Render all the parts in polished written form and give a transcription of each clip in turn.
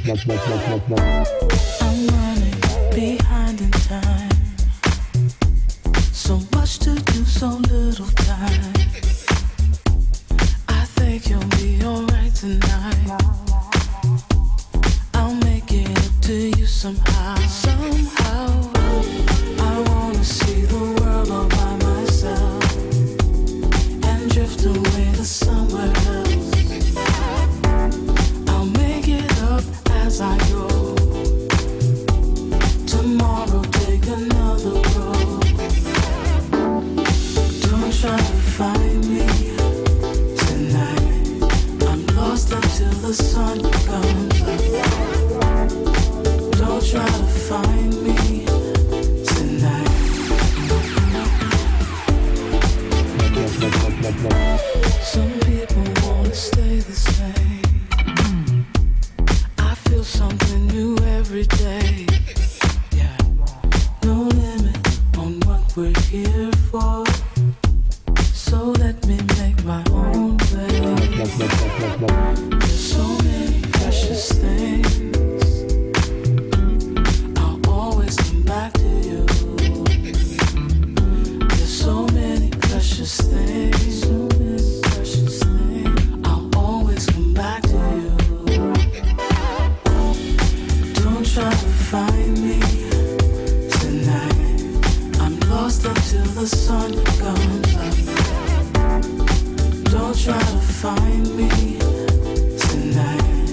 I'm running behind in time. So much to do, so little time. I think you'll be alright tonight. I'll make it up to you somehow. Somehow, I wanna see the world all by myself and drift away to somewhere else. I'll make it up as I go. Tomorrow, take another road. Don't try to find me tonight. I'm lost until the sun comes up. Don't try to find me tonight. Some people wanna stay the same. I feel something new every day. Yeah, no limit on what we're here for. So let me make my own way. There's so many precious things. I'll always come back to you. There's so many precious things. So many precious things. I'll always come back to you. Don't try to find me tonight. I'm lost until the sun comes up. Don't try to find me tonight.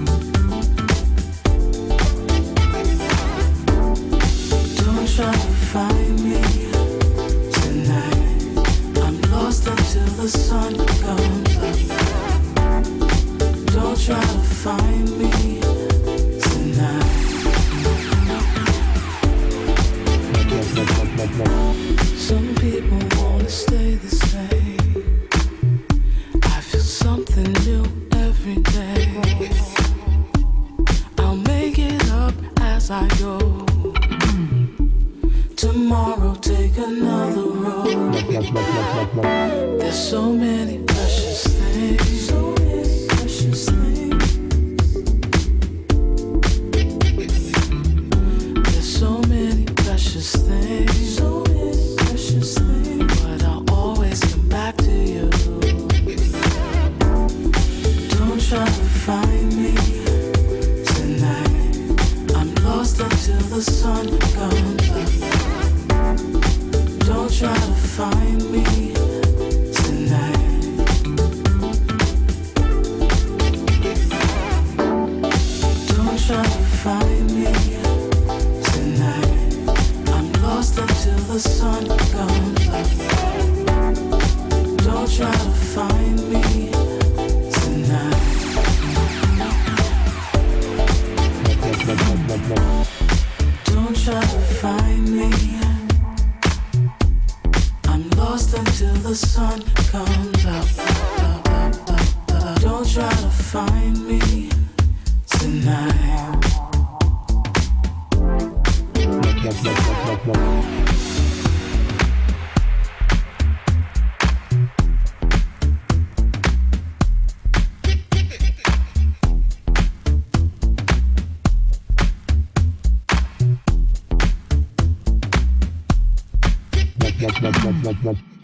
Don't try to find me tonight. I'm lost until the sun comes up. Don't try to find me tonight. Some people wanna stay the same. I feel something new every day. I'll make it up as I go. Tomorrow, take another road. There's so many precious things. So many precious things. There's so many precious things. So many precious things. But I'll always come back to you. Don't try to find me tonight. I'm lost until the sun comes up. Don't try to find me tonight. Don't try to find me tonight. I'm lost until the sun comes up. Don't try to find me tonight. Don't try to find me. I'm lost until the sun comes up. Don't try to find me tonight. What?